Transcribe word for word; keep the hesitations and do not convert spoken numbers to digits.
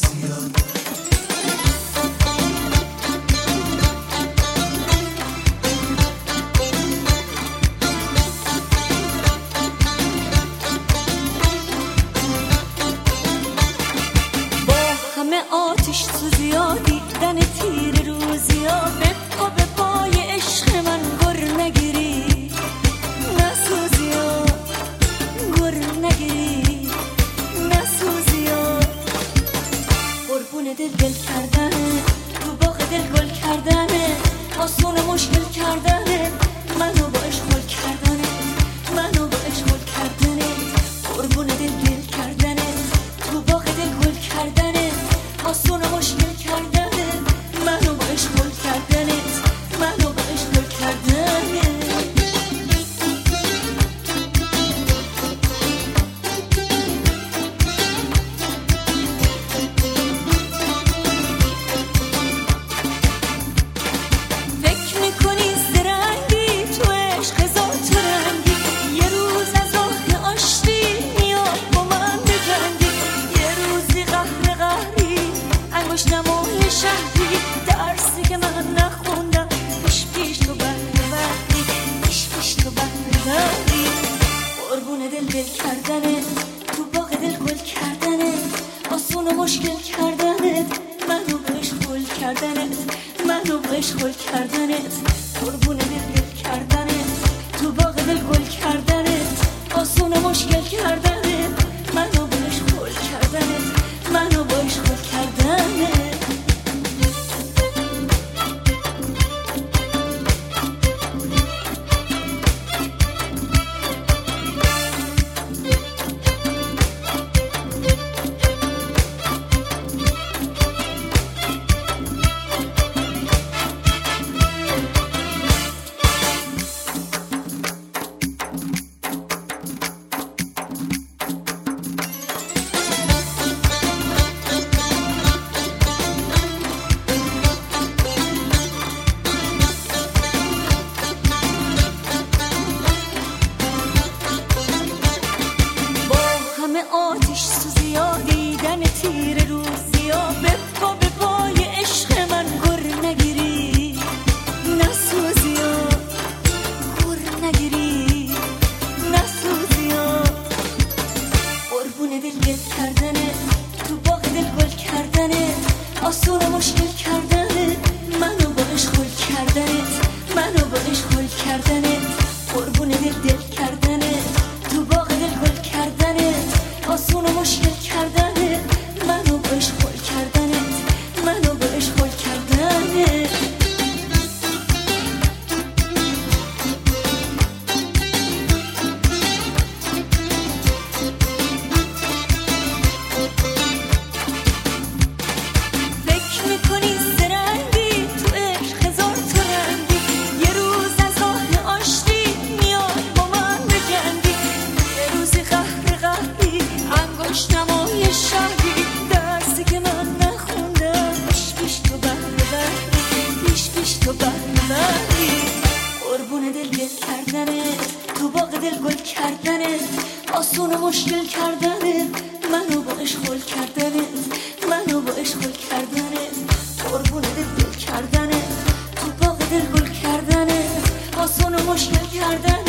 زیاد. آتش سوزیا دیدن تیر روزیا به پا به پای عشق من گر نگیری نسوزیا گر نگیری نسوزیا قربون دل دل کردنه تو باغ دل گل کردنه آسون مشکل کردنه منو با عشق گل کردنه منو با عشق گل کردنه قربون دل دل کردنه تو باغ دل گل کردنه آسون و مشکل کردنه منو با عشق گل کردنه منو با عشق گل کردنه فکر میکنی زرنگی تو عشق هزار تا رنگی یه روز از راه آشتی میاد با من بجنگی یه روزی قهر قهری انگوش نمای شهری درسی که من نخوندم پیش پیش تو بهر بهری پیش پیش تو بهر بهری قربون دل دل کردنه تو باغ دل گل کردنه آسون و مشکل کردنه منو به عشق گل کردنه منو به عشق گل کردنه قربون دل دل کردنه تو باغ دل گل کردنه آسون و مشکل کردنه منو به عشق گل کردنه منو با عشق گل کردنه آتش سوزیا دیدن تیر روزیا به پا به پای عشق من گر نگیری نسوزیا گر نگیری نسوزیا قربون دل دل کردنه تو باغ دل گل کردنه آسون و مشکل کردنه منو با عشق گل کردنه منو با عشق گل کردنه قربون دل دل کردنه تو باغ دل گل کردنه آسون و مشکل کردنه منو با عشق گل کردنه منو با عشق گل کردنه فکر میکنی زرنگی تو عشق هزار تا رنگی یه روز از راه آشتی میاد با من بجنگی یه روزی قهر قهری انگوش نمای شهری درسی که من نخوندم پیش پیش تو بهر بهری پیش پیش تو بهر بهری قربون دل دل کردنه تو باغ دل گل کردنه آسون و مشکل کردنه منو با عشق گل کردنه منو با عشق گل کردنه قربون دل دل کردنه تو باغ دل گل کردنه آسون و مشکل کردنه